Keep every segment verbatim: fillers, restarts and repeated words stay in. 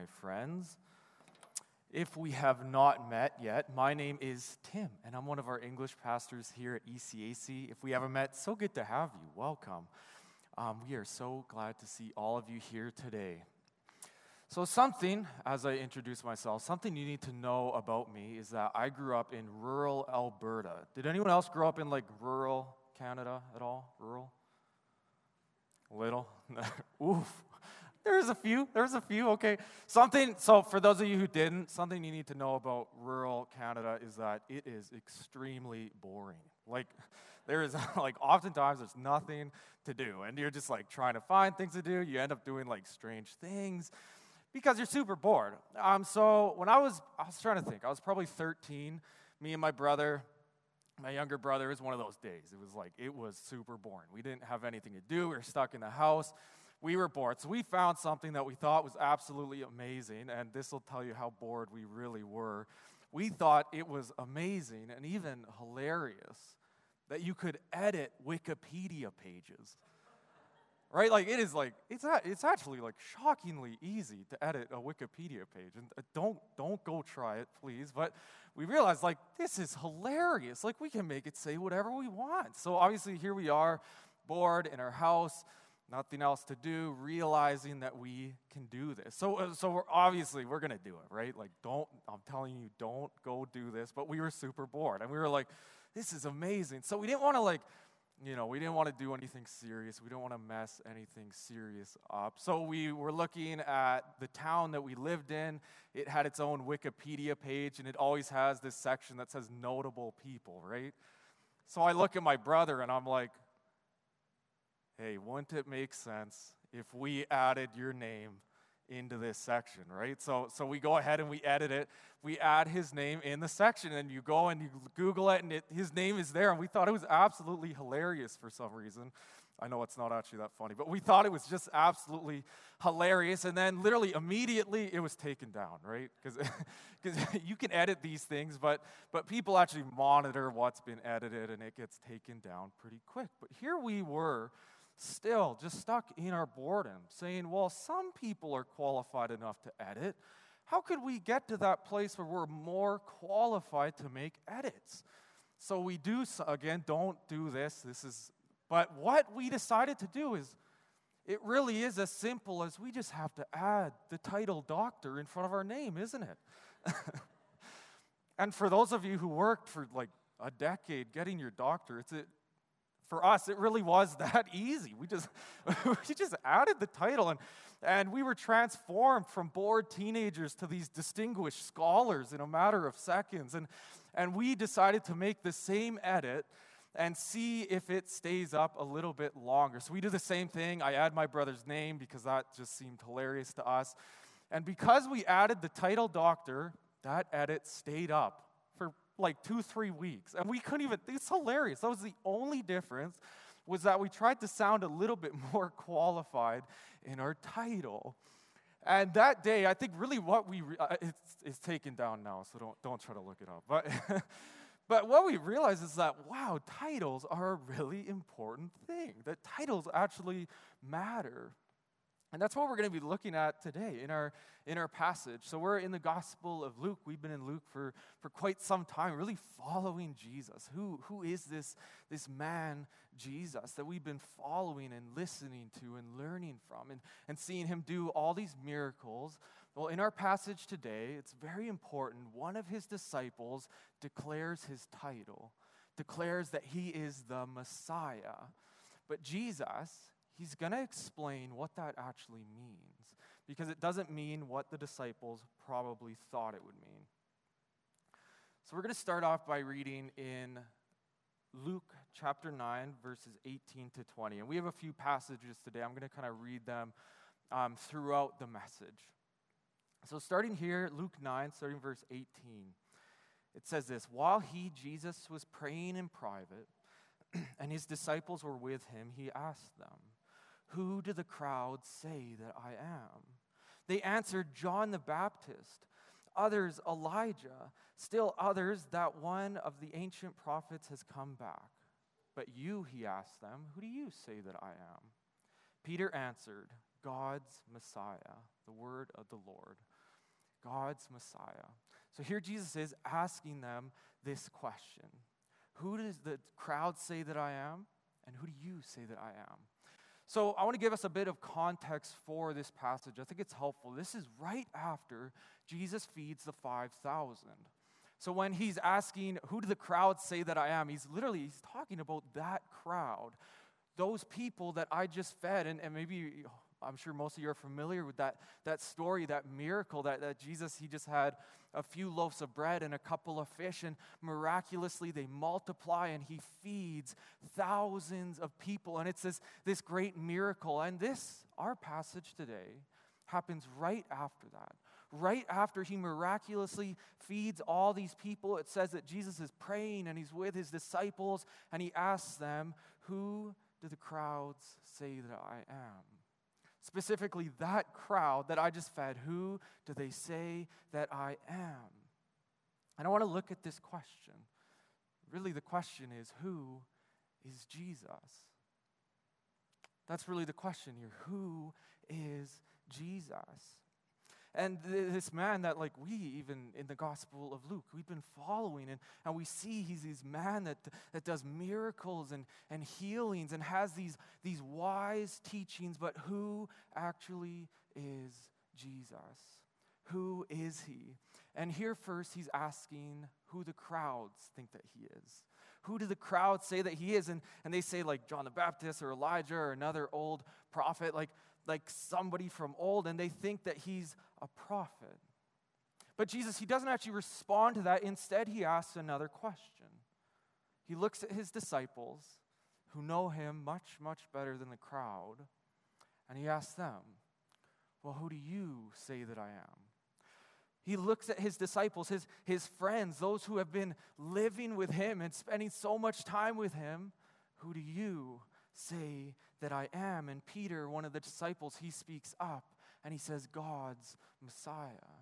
my friends. If we have not met yet, my name is Tim, and I'm one of our English pastors here at E C A C. If we haven't met, so good to have you. Welcome. Um, we are so glad to see all of you here today. So something, as I introduce myself, something you need to know about me is that I grew up in rural Alberta. Did anyone else grow up in like rural Canada at all? Rural? Little? Oof. There's a few. There's a few. Okay. Something, so for those of you who didn't, something you need to know about rural Canada is that it is extremely boring. Like, there is, like, oftentimes there's nothing to do, and you're just, like, trying to find things to do. You end up doing, like, strange things because you're super bored. Um, so when I was, I was trying to think, I was probably thirteen. Me and my brother, my younger brother, it was one of those days. It was like, it was super boring. We didn't have anything to do. We were stuck in the house. We were bored. So we found something that we thought was absolutely amazing, and this will tell you how bored we really were. We thought it was amazing and even hilarious that you could edit Wikipedia pages. Right? Like, it is like, it's a, it's actually like shockingly easy to edit a Wikipedia page. And uh, don't, don't go try it, please. But we realized, like, this is hilarious. Like, we can make it say whatever we want. So obviously, here we are, bored in our house, nothing else to do, realizing that we can do this. So, uh, so we're obviously, we're going to do it, right? Like, don't, I'm telling you, don't go do this. But we were super bored. And we were like, this is amazing. So we didn't want to, like, You know, we didn't want to do anything serious. We didn't want to mess anything serious up. So we were looking at the town that we lived in. It had its own Wikipedia page, and it always has this section that says notable people, right? So I look at my brother, and I'm like, hey, wouldn't it make sense if we added your name into this section, right? So so we go ahead and we edit it. We add his name in the section, and you go and you Google it, and it, his name is there, and we thought it was absolutely hilarious for some reason. I know it's not actually that funny, but we thought it was just absolutely hilarious, and then literally immediately it was taken down, right? Because because you can edit these things, but but people actually monitor what's been edited, and it gets taken down pretty quick. But here we were, still just stuck in our boredom, saying, well, some people are qualified enough to edit. How could we get to that place where we're more qualified to make edits? So we do, again, don't do this. This is, but what we decided to do is, it really is as simple as we just have to add the title doctor in front of our name, isn't it? And for those of you who worked for like a decade getting your doctorates, it For us, it really was that easy. We just we just added the title, and, and we were transformed from bored teenagers to these distinguished scholars in a matter of seconds. And, and we decided to make the same edit and see if it stays up a little bit longer. So we do the same thing. I add my brother's name because that just seemed hilarious to us. And because we added the title doctor, that edit stayed up like two, three weeks. And we couldn't even, it's hilarious. That was the only difference, was that we tried to sound a little bit more qualified in our title. And that day, I think really what we, re- uh, it's, it's taken down now, so don't, don't try to look it up. But, but what we realized is that, wow, titles are a really important thing. That titles actually matter. And that's what we're going to be looking at today in our in our passage. So we're in the Gospel of Luke. We've been in Luke for, for quite some time, really following Jesus. Who, who is this, this man, Jesus, that we've been following and listening to and learning from and, and seeing him do all these miracles? Well, in our passage today, it's very important. One of his disciples declares his title, declares that he is the Messiah. But Jesus, he's going to explain what that actually means, because it doesn't mean what the disciples probably thought it would mean. So we're going to start off by reading in Luke chapter nine, verses eighteen to twenty. And we have a few passages today. I'm going to kind of read them um, throughout the message. So starting here, Luke nine, starting verse eighteen, it says this: while he, Jesus, was praying in private, and his disciples were with him, he asked them, "Who do the crowds say that I am?" They answered, "John the Baptist, others Elijah, still others that one of the ancient prophets has come back. But you," he asked them, "who do you say that I am?" Peter answered, "God's Messiah," the word of the Lord. God's Messiah. So here Jesus is asking them this question. Who does the crowd say that I am? And who do you say that I am? So I want to give us a bit of context for this passage. I think it's helpful. This is right after Jesus feeds the five thousand. So when he's asking, who do the crowd say that I am? He's literally, he's talking about that crowd. Those people that I just fed. And, and maybe, I'm sure most of you are familiar with that, that story, that miracle that, that Jesus, he just had a few loaves of bread and a couple of fish. And miraculously they multiply and he feeds thousands of people. And it's this, this great miracle. And this, our passage today, happens right after that. Right after he miraculously feeds all these people, it says that Jesus is praying and he's with his disciples and he asks them, who do the crowds say that I am? Specifically, that crowd that I just fed, who do they say that I am? And I want to look at this question. Really, the question is, who is Jesus? That's really the question here. Who is Jesus? And this man that, like, we even in the Gospel of Luke, we've been following, and, and we see he's this man that, that does miracles and, and healings and has these, these wise teachings, but who actually is Jesus? Who is he? And here first he's asking who the crowds think that he is. Who do the crowds say that he is? And, and they say like John the Baptist or Elijah or another old prophet, like, like somebody from old, and they think that he's a prophet. But Jesus, he doesn't actually respond to that. Instead, he asks another question. He looks at his disciples who know him much, much better than the crowd, and he asks them, well, who do you say that I am? He looks at his disciples, his, his friends, those who have been living with him and spending so much time with him. Who do you say that I am? And Peter, one of the disciples, he speaks up and he says, God's Messiah.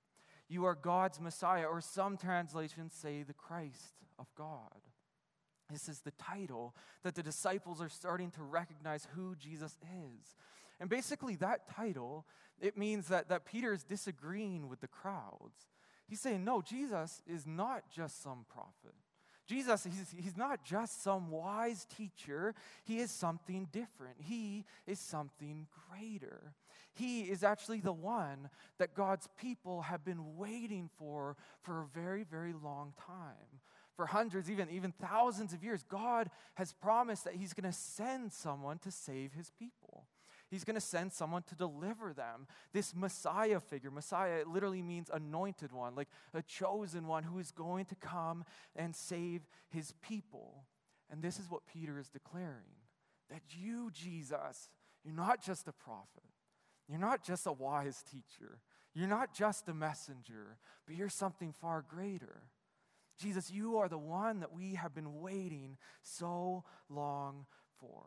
You are God's Messiah, or some translations say the Christ of God. This is the title that the disciples are starting to recognize who Jesus is. And basically that title, it means that, that Peter is disagreeing with the crowds. He's saying, no, Jesus is not just some prophet. Jesus, he's, he's not just some wise teacher. He is something different. He is something greater. He is actually the one that God's people have been waiting for for a very, very long time. For hundreds, even, even thousands of years, God has promised that he's going to send someone to save his people. He's going to send someone to deliver them. This Messiah figure, Messiah, it literally means anointed one, like a chosen one who is going to come and save his people. And this is what Peter is declaring, that you, Jesus, you're not just a prophet. You're not just a wise teacher. You're not just a messenger, but you're something far greater. Jesus, you are the one that we have been waiting so long for.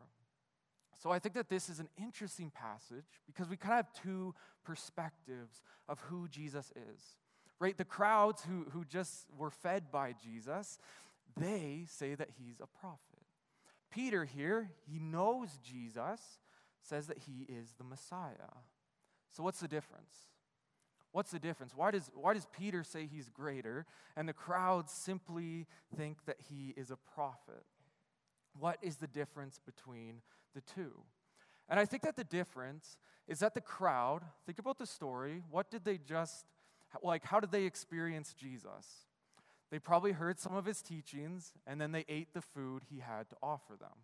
So I think that this is an interesting passage because we kind of have two perspectives of who Jesus is, right? The crowds who, who just were fed by Jesus, they say that he's a prophet. Peter here, he knows Jesus, says that he is the Messiah. So what's the difference? What's the difference? Why does, why does Peter say he's greater and the crowds simply think that he is a prophet? What is the difference between the two? And I think that the difference is that the crowd, think about the story, what did they just, like, how did they experience Jesus? They probably heard some of his teachings, and then they ate the food he had to offer them.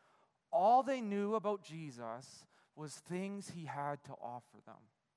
All they knew about Jesus was things he had to offer them.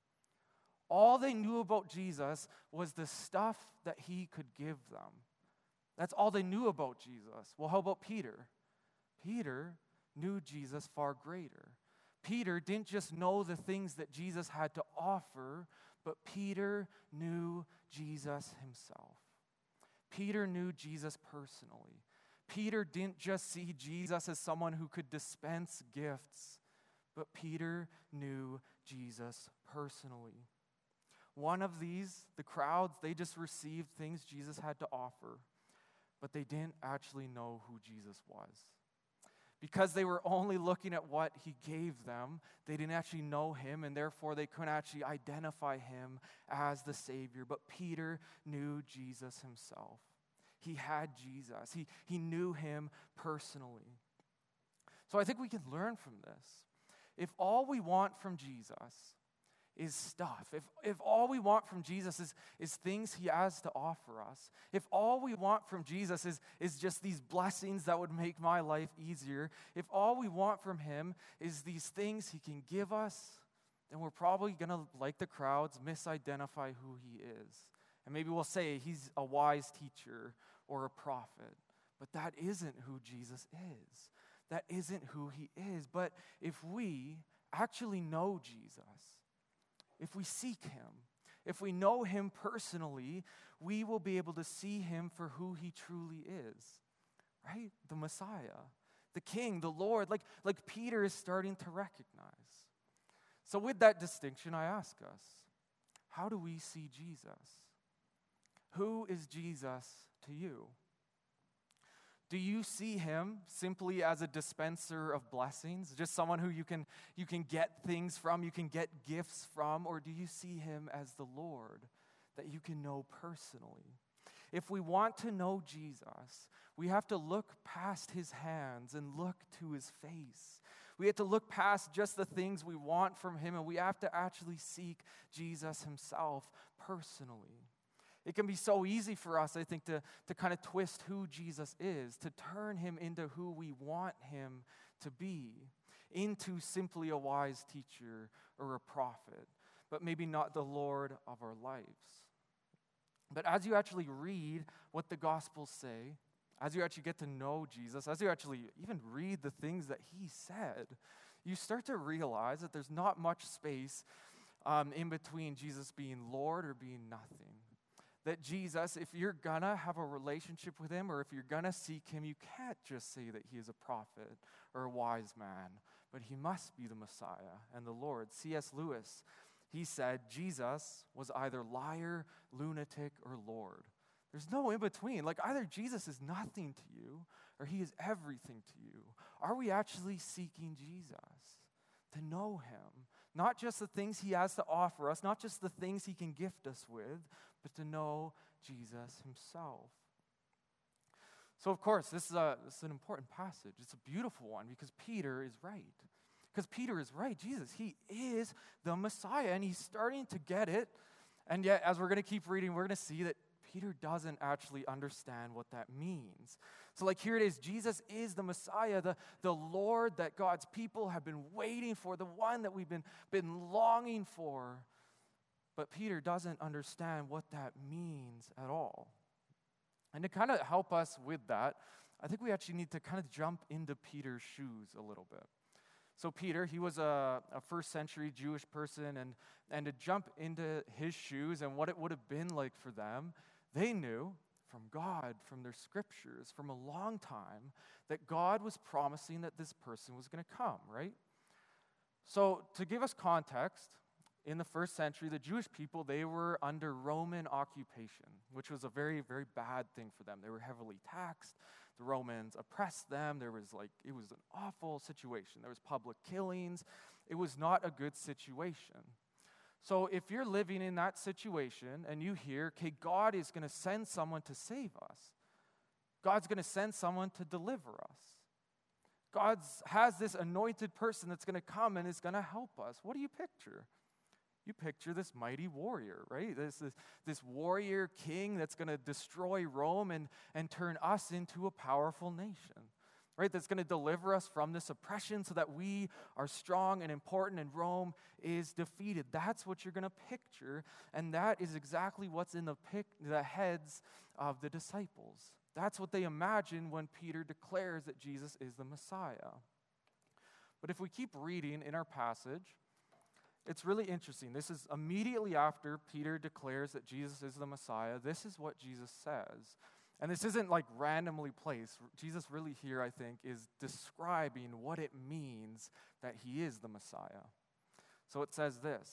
All they knew about Jesus was the stuff that he could give them. That's all they knew about Jesus. Well, how about Peter? Peter knew Jesus far greater. Peter didn't just know the things that Jesus had to offer, but Peter knew Jesus himself. Peter knew Jesus personally. Peter didn't just see Jesus as someone who could dispense gifts, but Peter knew Jesus personally. One of these, the crowds, they just received things Jesus had to offer, but they didn't actually know who Jesus was. Because they were only looking at what he gave them, they didn't actually know him, and therefore they couldn't actually identify him as the Savior. But Peter knew Jesus himself. He had Jesus. He, he knew him personally. So I think we can learn from this. If all we want from Jesus is stuff, if, if all we want from Jesus is, is things he has to offer us, if all we want from Jesus is, is just these blessings that would make my life easier, if all we want from him is these things he can give us, then we're probably going to, like the crowds, misidentify who he is. And maybe we'll say he's a wise teacher or a prophet, but that isn't who Jesus is. That isn't who he is. But if we actually know Jesus, if we seek him, if we know him personally, we will be able to see him for who he truly is, right? The Messiah, the King, the Lord, like, like Peter is starting to recognize. So with that distinction, I ask us, how do we see Jesus? Who is Jesus to you? Do you see him simply as a dispenser of blessings, just someone who you can, you can get things from, you can get gifts from, or do you see him as the Lord that you can know personally? If we want to know Jesus, we have to look past his hands and look to his face. We have to look past just the things we want from him, and we have to actually seek Jesus himself personally. It can be so easy for us, I think, to, to kind of twist who Jesus is, to turn him into who we want him to be, into simply a wise teacher or a prophet, but maybe not the Lord of our lives. But as you actually read what the Gospels say, as you actually get to know Jesus, as you actually even read the things that he said, you start to realize that there's not much space um, in between Jesus being Lord or being nothing. That Jesus, if you're gonna have a relationship with him or if you're gonna seek him, you can't just say that he is a prophet or a wise man, but he must be the Messiah and the Lord. C S Lewis, he said, Jesus was either liar, lunatic, or Lord. There's no in between. Like either Jesus is nothing to you or he is everything to you. Are we actually seeking Jesus? To know him? Not just the things he has to offer us, not just the things he can gift us with, but to know Jesus himself. So, of course, this is, a, this is an important passage. It's a beautiful one because Peter is right. Because Peter is right. Jesus, he is the Messiah, and he's starting to get it. And yet, as we're going to keep reading, we're going to see that Peter doesn't actually understand what that means. So like here it is, Jesus is the Messiah, the, the Lord that God's people have been waiting for, the one that we've been, been longing for. But Peter doesn't understand what that means at all. And to kind of help us with that, I think we actually need to kind of jump into Peter's shoes a little bit. So Peter, he was a, a first century Jewish person, and, and to jump into his shoes and what it would have been like for them, they knew from God, from their scriptures, from a long time, that God was promising that this person was going to come, right? So to give us context, in the first century, the Jewish people, they were under Roman occupation, which was a very, very bad thing for them. They were heavily taxed. The Romans oppressed them. There was like, it was an awful situation. There was public killings. It was not a good situation. So if you're living in that situation and you hear, okay, God is going to send someone to save us. God's going to send someone to deliver us. God has this anointed person that's going to come and is going to help us. What do you picture? You picture this mighty warrior, right? This, this, this warrior king that's going to destroy Rome and, and turn us into a powerful nation, right? That's going to deliver us from this oppression so that we are strong and important and Rome is defeated. That's what you're going to picture, and that is exactly what's in the, pic, the heads of the disciples. That's what they imagine when Peter declares that Jesus is the Messiah. But if we keep reading in our passage, it's really interesting. This is immediately after Peter declares that Jesus is the Messiah. This is what Jesus says. And this isn't like randomly placed. Jesus really here, I think, is describing what it means that he is the Messiah. So it says this,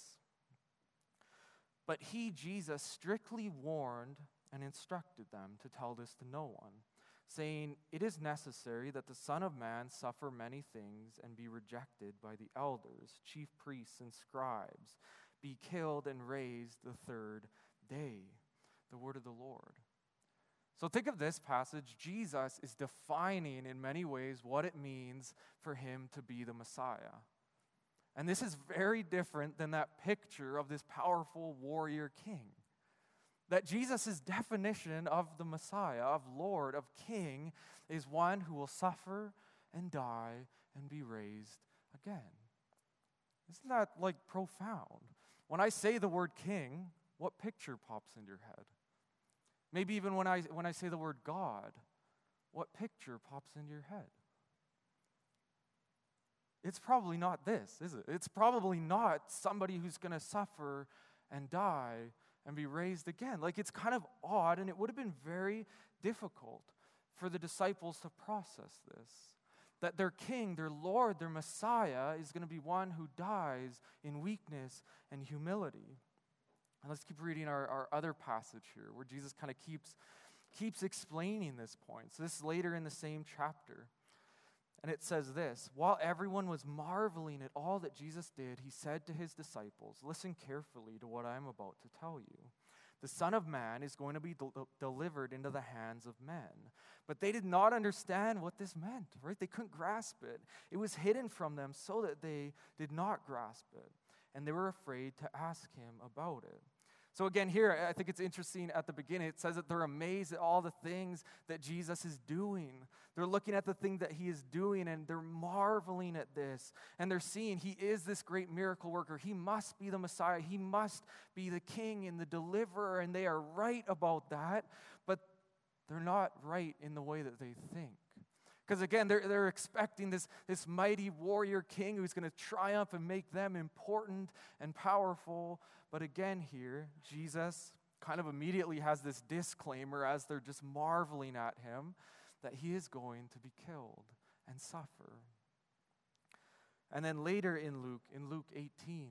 "But he, Jesus, strictly warned and instructed them to tell this to no one, saying, "It is necessary that the Son of Man suffer many things and be rejected by the elders, chief priests, and scribes, be killed and raised the third day." The word of the Lord. So think of this passage. Jesus is defining in many ways what it means for him to be the Messiah. And this is very different than that picture of this powerful warrior king. That Jesus' definition of the Messiah, of Lord, of King, is one who will suffer and die and be raised again. Isn't that like profound? When I say the word king, what picture pops into your head? Maybe even when I when I say the word God, what picture pops into your head? It's probably not this, is it? It's probably not somebody who's going to suffer and die and be raised again. Like, it's kind of odd, and it would have been very difficult for the disciples to process this. That their king, their Lord, their Messiah is going to be one who dies in weakness and humility. And let's keep reading our, our other passage here, where Jesus kind of keeps, keeps explaining this point. So this is later in the same chapter. And it says this: "While everyone was marveling at all that Jesus did, he said to his disciples, 'Listen carefully to what I am about to tell you. The Son of Man is going to be del- delivered into the hands of men.' But they did not understand what this meant, right? They couldn't grasp it. It was hidden from them so that they did not grasp it. And they were afraid to ask him about it." So again, here, I think it's interesting at the beginning. It says that they're amazed at all the things that Jesus is doing. They're looking at the thing that he is doing, and they're marveling at this. And they're seeing he is this great miracle worker. He must be the Messiah. He must be the King and the deliverer, and they are right about that. But they're not right in the way that they think. Because again, they're, they're expecting this, this mighty warrior king who's going to triumph and make them important and powerful. But again here, Jesus kind of immediately has this disclaimer as they're just marveling at him that he is going to be killed and suffer. And then later in Luke, in Luke eighteen,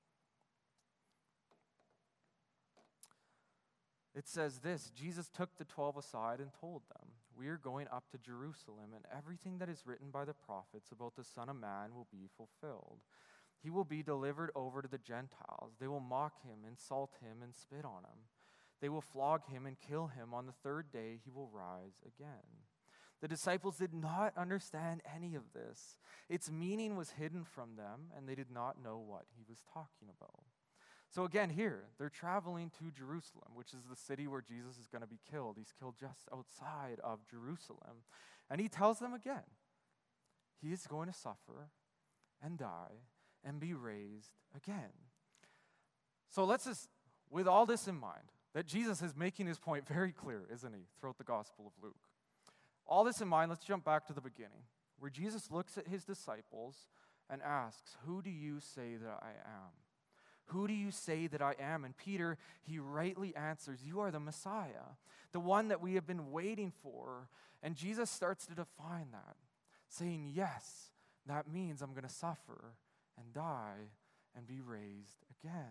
it says this: "Jesus took the twelve aside and told them, 'We are going up to Jerusalem, and everything that is written by the prophets about the Son of Man will be fulfilled. He will be delivered over to the Gentiles. They will mock him, insult him, and spit on him. They will flog him and kill him. On the third day he will rise again.'" The disciples did not understand any of this. Its meaning was hidden from them, and they did not know what he was talking about. So again, here, they're traveling to Jerusalem, which is the city where Jesus is going to be killed. He's killed just outside of Jerusalem. And he tells them again, he is going to suffer and die and be raised again. So let's just, with all this in mind, that Jesus is making his point very clear, isn't he, throughout the Gospel of Luke. All this in mind, let's jump back to the beginning, where Jesus looks at his disciples and asks, "Who do you say that I am? Who do you say that I am?" And Peter, he rightly answers, "You are the Messiah, the one that we have been waiting for." And Jesus starts to define that, saying, yes, that means I'm going to suffer and die and be raised again.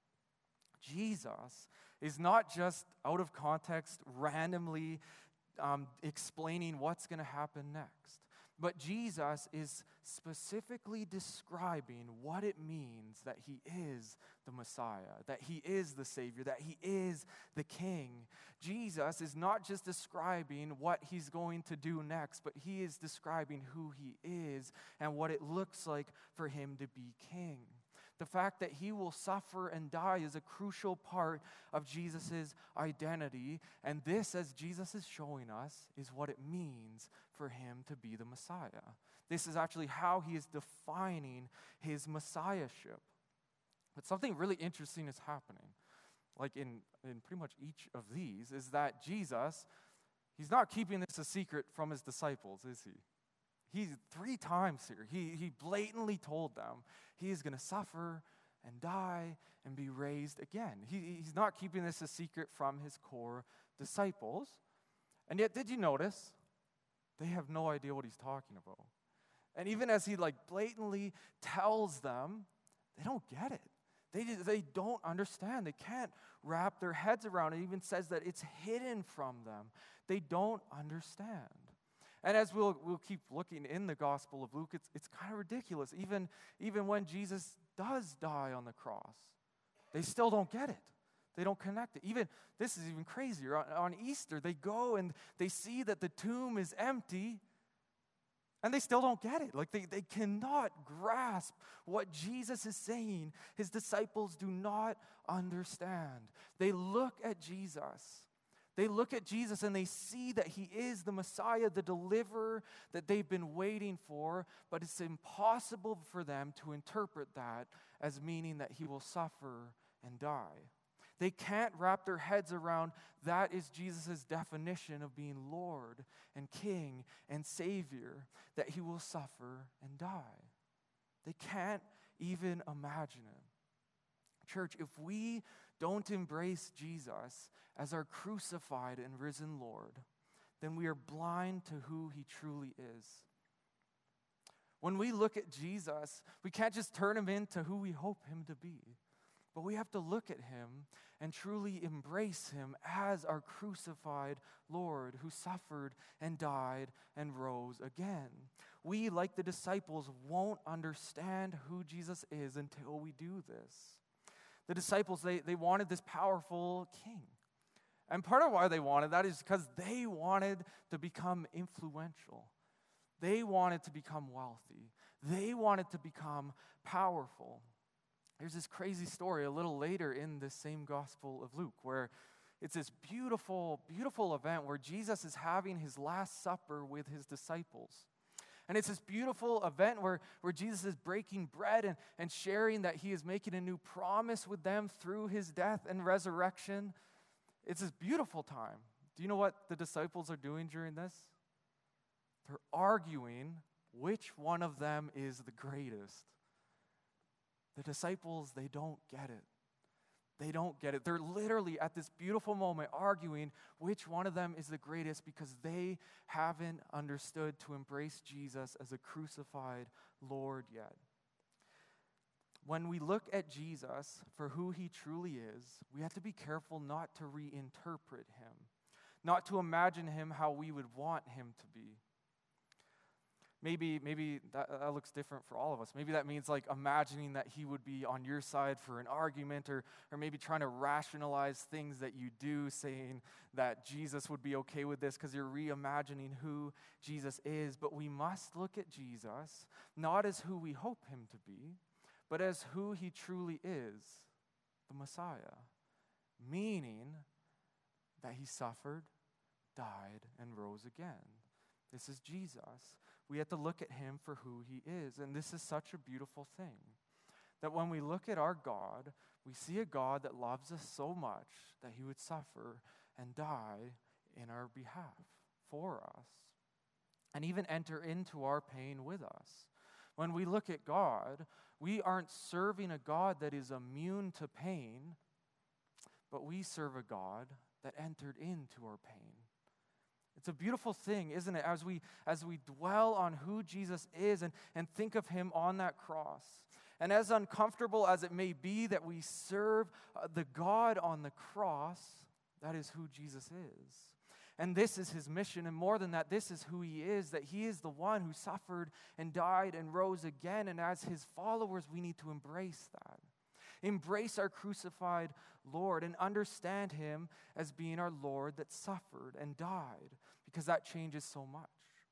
Jesus is not just out of context, randomly um, explaining what's going to happen next. But Jesus is specifically describing what it means that he is the Messiah, that he is the Savior, that he is the King. Jesus is not just describing what he's going to do next, but he is describing who he is and what it looks like for him to be King. The fact that he will suffer and die is a crucial part of Jesus' identity. And this, as Jesus is showing us, is what it means for him to be the Messiah. This is actually how he is defining his messiahship. But something really interesting is happening, like in, in pretty much each of these, is that Jesus, he's not keeping this a secret from his disciples, is he? He's three times here. He, he blatantly told them he is going to suffer and die and be raised again. He, he's not keeping this a secret from his core disciples. And yet, did you notice? They have no idea what he's talking about. And even as he like blatantly tells them, they don't get it. They, they don't understand. They can't wrap their heads around it. It even says that it's hidden from them. They don't understand. And as we'll, we'll keep looking in the Gospel of Luke, it's, it's kind of ridiculous. Even, even when Jesus does die on the cross, they still don't get it. They don't connect it. Even, this is even crazier. On, on Easter, they go and they see that the tomb is empty, and they still don't get it. Like, they, they cannot grasp what Jesus is saying. His disciples do not understand. They look at Jesus. They look at Jesus and they see that he is the Messiah, the deliverer that they've been waiting for, but it's impossible for them to interpret that as meaning that he will suffer and die. They can't wrap their heads around that is Jesus' definition of being Lord and King and Savior, that he will suffer and die. They can't even imagine it. Church, if we don't embrace Jesus as our crucified and risen Lord, then we are blind to who he truly is. When we look at Jesus, we can't just turn him into who we hope him to be, but we have to look at him and truly embrace him as our crucified Lord who suffered and died and rose again. We, like the disciples, won't understand who Jesus is until we do this. The disciples, they, they wanted this powerful king. And part of why they wanted that is because they wanted to become influential. They wanted to become wealthy. They wanted to become powerful. There's this crazy story a little later in this same Gospel of Luke where it's this beautiful, beautiful event where Jesus is having his Last Supper with his disciples. And it's this beautiful event where, where Jesus is breaking bread and, and sharing that he is making a new promise with them through his death and resurrection. It's this beautiful time. Do you know what the disciples are doing during this? They're arguing which one of them is the greatest. The disciples, they don't get it. They don't get it. They're literally at this beautiful moment arguing which one of them is the greatest because they haven't understood to embrace Jesus as a crucified Lord yet. When we look at Jesus for who he truly is, we have to be careful not to reinterpret him, not to imagine him how we would want him to be. Maybe, maybe that, that looks different for all of us. Maybe that means like imagining that he would be on your side for an argument, or, or maybe trying to rationalize things that you do, saying that Jesus would be okay with this because you're reimagining who Jesus is. But we must look at Jesus not as who we hope him to be, but as who he truly is, the Messiah, meaning that he suffered, died, and rose again. This is Jesus. We have to look at him for who he is. And this is such a beautiful thing, that when we look at our God, we see a God that loves us so much that he would suffer and die in our behalf, for us, and even enter into our pain with us. When we look at God, we aren't serving a God that is immune to pain, but we serve a God that entered into our pain. It's a beautiful thing, isn't it, as we as we dwell on who Jesus is and, and think of him on that cross. And as uncomfortable as it may be that we serve uh, the God on the cross, that is who Jesus is. And this is his mission, and more than that, this is who he is, that he is the one who suffered and died and rose again. And as his followers, we need to embrace that. Embrace our crucified Lord and understand him as being our Lord that suffered and died, because that changes so much.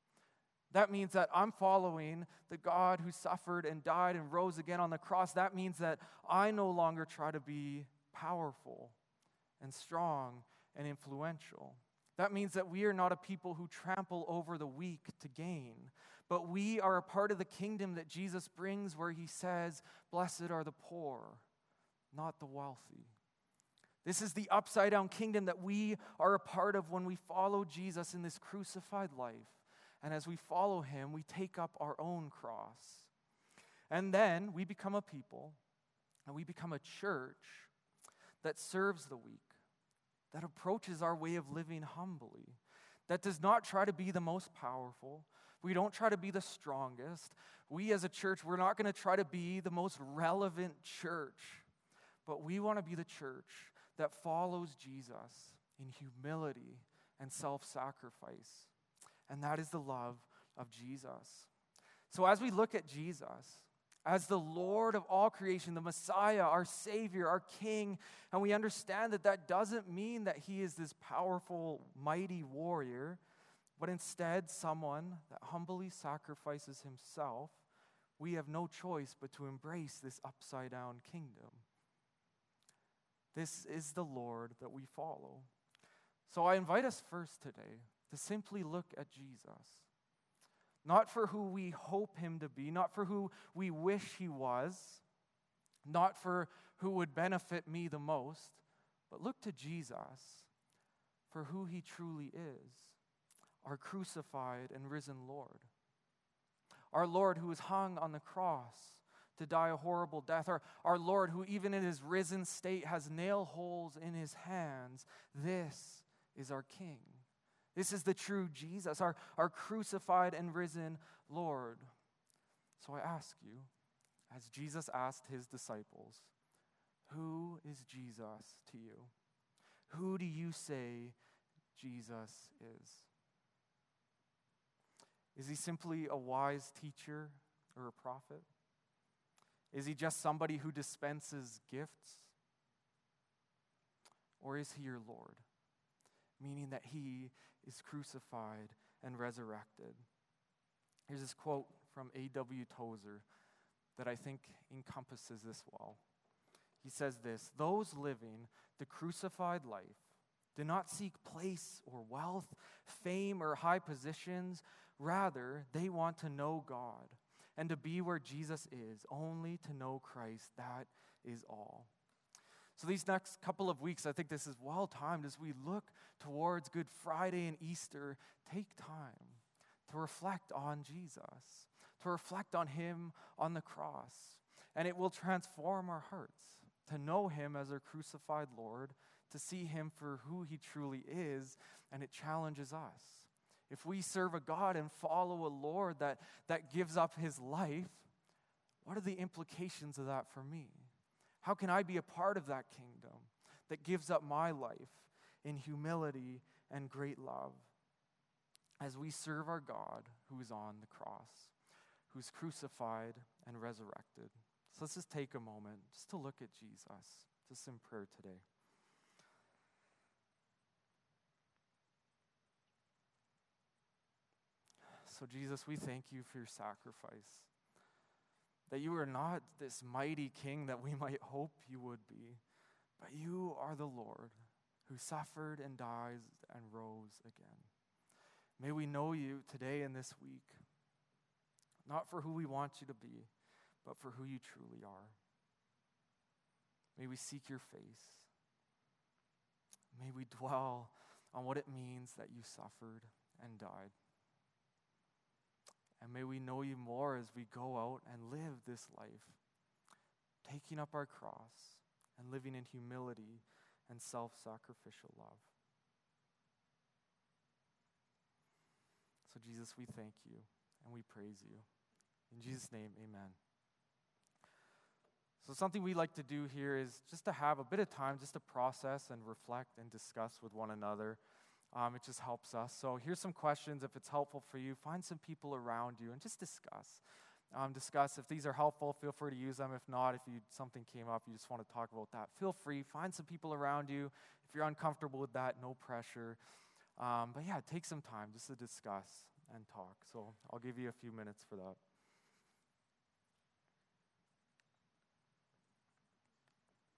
That means that I'm following the God who suffered and died and rose again on the cross. That means that I no longer try to be powerful and strong and influential. That means that we are not a people who trample over the weak to gain, but we are a part of the kingdom that Jesus brings, where he says, "Blessed are the poor, not the wealthy." This is the upside down kingdom that we are a part of when we follow Jesus in this crucified life. And as we follow him, we take up our own cross. And then we become a people, and we become a church that serves the weak, that approaches our way of living humbly, that does not try to be the most powerful. We don't try to be the strongest. We as a church, we're not going to try to be the most relevant church. but we want to be the church that follows Jesus in humility and self-sacrifice. And that is the love of Jesus. So as we look at Jesus as the Lord of all creation, the Messiah, our Savior, our King, and we understand that that doesn't mean that he is this powerful, mighty warrior, but instead someone that humbly sacrifices himself, we have no choice but to embrace this upside-down kingdom. This is the Lord that we follow. So I invite us first today to simply look at Jesus. Not for who we hope him to be, not for who we wish he was, not for who would benefit me the most, but look to Jesus for who he truly is, our crucified and risen Lord. Our Lord who was hung on the cross to die a horrible death. Our, our Lord who even in his risen state has nail holes in his hands. This is our King. This is the true Jesus, our, our crucified and risen Lord. So I ask you, as Jesus asked his disciples, who is Jesus to you? Who do you say Jesus is? Is he simply a wise teacher or a prophet? Is he just somebody who dispenses gifts? Or is he your Lord? Meaning that he is crucified and resurrected. Here's this quote from A W Tozer that I think encompasses this well. He says this: "Those living the crucified life do not seek place or wealth, fame or high positions. Rather, they want to know God and to be where Jesus is, only to know Christ. That is all." So these next couple of weeks, I think this is well timed as we look towards Good Friday and Easter. Take time to reflect on Jesus, to reflect on him on the cross. And it will transform our hearts to know him as our crucified Lord, to see him for who he truly is, and it challenges us. If we serve a God and follow a Lord that, that gives up his life, what are the implications of that for me? How can I be a part of that kingdom that gives up my life in humility and great love as we serve our God who is on the cross, who's crucified and resurrected? So let's just take a moment just to look at Jesus, just in prayer today. So Jesus, we thank you for your sacrifice. That you are not this mighty king that we might hope you would be, but you are the Lord who suffered and died and rose again. May we know you today and this week, not for who we want you to be, but for who you truly are. May we seek your face. May we dwell on what it means that you suffered and died. And may we know you more as we go out and live this life, taking up our cross and living in humility and self-sacrificial love. So Jesus, we thank you and we praise you. In Jesus' name, amen. So something we like to do here is just to have a bit of time just to process and reflect and discuss with one another. Um, it just helps us. So here's some questions. If it's helpful for you, find some people around you and just discuss. Um, discuss. If these are helpful, feel free to use them. If not, if you something came up, you just want to talk about that, feel free. Find some people around you. If you're uncomfortable with that, no pressure. Um, but yeah, take some time just to discuss and talk. So I'll give you a few minutes for that.